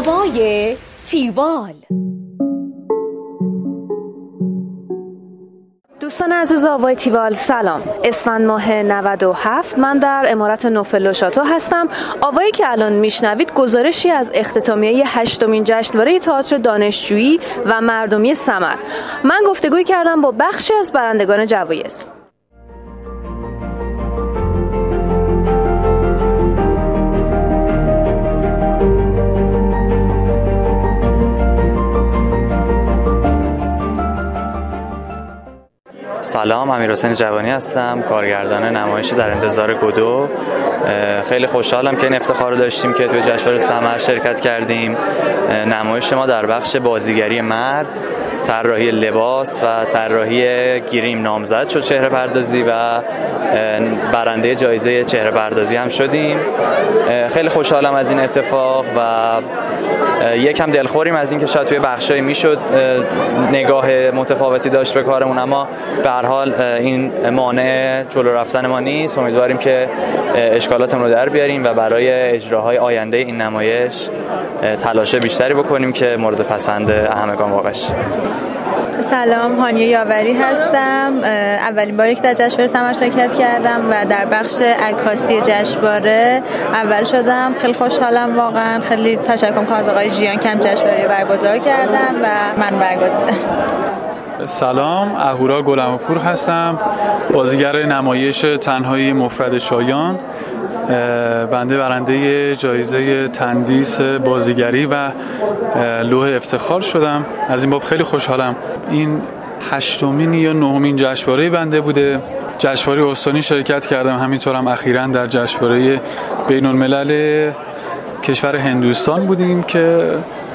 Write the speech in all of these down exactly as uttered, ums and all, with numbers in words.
آوای تیوال. دوستان عزیز آوای تیوال سلام. اسفند ماه نود و هفت من در امارت نوفل و شاتو هستم. آوایی که الان میشنوید گزارشی از اختتامیه هشتمین جشنواره تئاتر دانشجویی و مردمی ثمر. من گفتگوی کردم با بخشی از برندگان جوایز. سلام، امیرحسین جوانی هستم، کارگردان نمایش در انتظار گودو. خیلی خوشحالم که این افتخار رو داشتیم که توی جشنواره ثمر شرکت کردیم. نمایش ما در بخش بازیگری مرد، طراحی لباس و طراحی گریم نامزد شد چهره پردازی و برنده جایزه چهره پردازی هم شدیم. خیلی خوشحالم از این اتفاق و یکم دلخوریم از این که شاید توی بخشای میشد نگاه متفاوتی داشت به کارمون، اما به هر حال این مانع جلو رفتن ما نیست. امیدواریم که اشکالاتمون رو در بیاریم و برای اجراهای آینده این نمایش تلاش بیشتری بکنیم که مورد پسند همگان واقع شه. سلام، هانیه یاوری هستم. اولین باری که در جشنواره ثمر شرکت کردم و در بخش عکاسی جشنواره اول شدم. خیلی خوشحالم واقعا. خیلی تشکر می‌کنم از آقای ژیان که هم جشنواره برگزار کردن و من برگزیدم. سلام، اهورا گلمپور هستم، بازیگر نمایش تنهایی مفرد شایان. بنده برنده جایزه تندیس بازیگری و لوح افتخار شدم. از این باب خیلی خوشحالم. این هشتمین یا نهمین جشنواره بنده بوده. جشنواره استانی شرکت کردم، همینطور هم اخیراً در جشنواره بین الملل کشور هندوستان بودیم که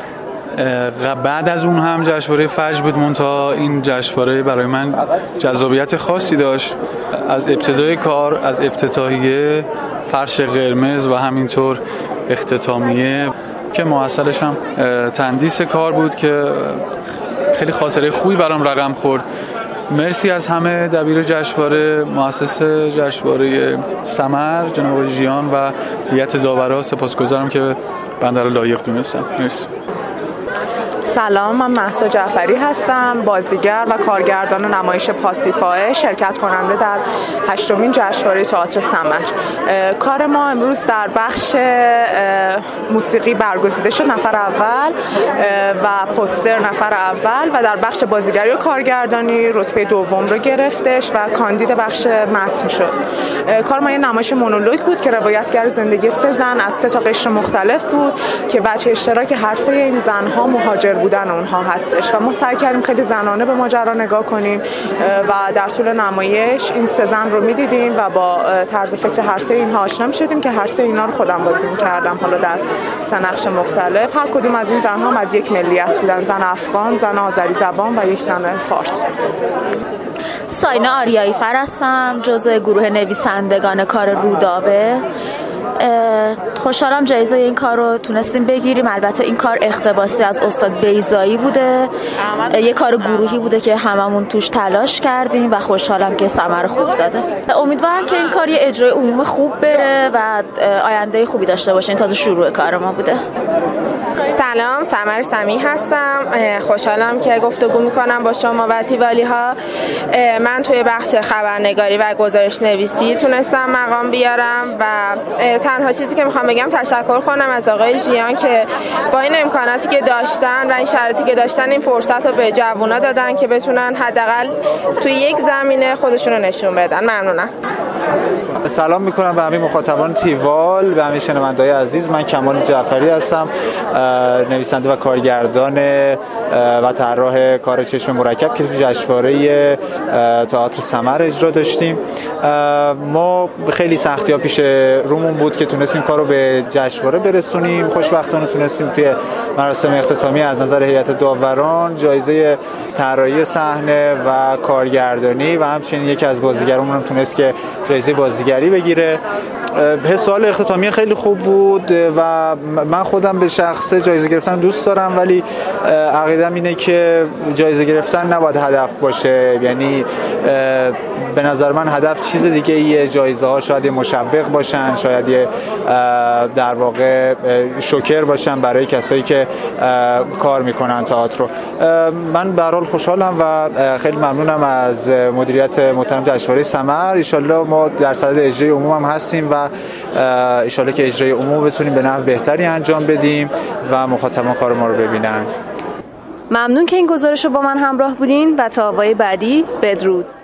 بعد از اون هم جشنواره فجر بود. منتها این جشنواره برای من جذابیت خاصی داشت. از ابتدای کار، از افتتاحیه، فرش قرمز و همینطور اختتامیه که محصلش هم تندیس کار بود که خیلی خاطره خوبی برام رقم خورد. مرسی از همه دبیر جشنواره، مؤسس جشنواره ثمر جناب آقای ژیان و هیئت داورا. سپاسگزارم که بنده رو لایق دونستم. مرسی. سلام، من مهسا جعفری هستم، بازیگر و کارگردان نمایش پاسیفائه، شرکت کننده در هشتمین جشنواره تئاتر ثمر. کار ما امروز در بخش موسیقی برگزیده شد، نفر اول، و پوستر نفر اول، و در بخش بازیگری و کارگردانی رتبه دوم رو گرفتش و کاندید بخش متن شد. کار ما یه نمایش مونولوگ بود که روایتگر زندگی سه زن از سه تا قشر مختلف بود که وجه اشتراک هر سه این زنها مهاجر بودن اونها هستش و ما سعی کردیم خیلی زنانه به ماجرا نگاه کنیم و در طول نمایش این سه زن رو می‌دیدیم و با طرز فکر هر سه اینها آشنا می‌شدیم که هر سه اینا رو خودم بازی می‌کردم، حالا در سه نقش مختلف. هر کدوم از این زن‌ها از یک ملیت بودن، زن افغان، زن آذری زبان و یک زن فارس. ساینا آریایی فر هستم، جزء گروه نویسندگان کار رودابه. خوشحالم جایزه این کار رو تونستیم بگیریم. البته این کار اقتباسی از استاد بیضایی بوده، یه کار گروهی بوده که هممون توش تلاش کردیم و خوشحالم که ثمر خوب داده. امیدوارم که این کار یه اجرای عمومی خوب بره و آینده خوبی داشته باشه. این تازه شروع کار ما بوده. سلام، سمر سمی هستم. خوشحالم که گفتگو میکنم با شما و تیوالی ها. من توی بخش خبرنگاری و گزارش نویسی تونستم مقام بیارم و تنها چیزی که میخوام بگم تشکر کنم از آقای ژیان که با این امکاناتی که داشتن و این شرایطی که داشتن این فرصت رو به جوونا دادن که بتونن حداقل توی یک زمینه خودشون رو نشون بدن. ممنونم. سلام میکنم به همه مخاطبان تیوال، به همه شنونده‌های عزیز. من کمال جعفری هستم، نویسنده و کارگردان و طراح کار چشم مرکب که تو جشنواره تئاتر ثمر اجرا داشتیم. ما خیلی سختی‌ها پیش رومون بود که تونستیم کارو به جشنواره برسونیم. خوشبختانه تونستیم توی مراسم اختتامی از نظر هیئت داوران جایزه طراحی صحنه و کارگردانی و همچنین یکی از بازیگرامون هم تونست که جایزه بازیگری بگیره. سوال اختتامیه خیلی خوب بود و من خودم به شخص جایزه گرفتن دوست دارم، ولی عقیدم اینه که جایزه گرفتن نباید هدف باشه. یعنی به نظر من هدف چیز دیگه ایه. جایزه ها شاید یه مشوق باشن، شاید یه در واقع شوکر باشن برای کسایی که کار میکنن تئاتر رو. من به هر حال خوشحالم و خیلی ممنونم از مدیریت محترم جشنواره ثمر. ان شاءالله ما در صدد اجرای عموم هم هستیم و ان شاءالله که اجرای عموم بتونیم به نحو بهتری انجام بدیم و مخاطبان کار ما رو ببینن. ممنون که این گزارش رو با من همراه بودین و تا آوای بعدی بدرود.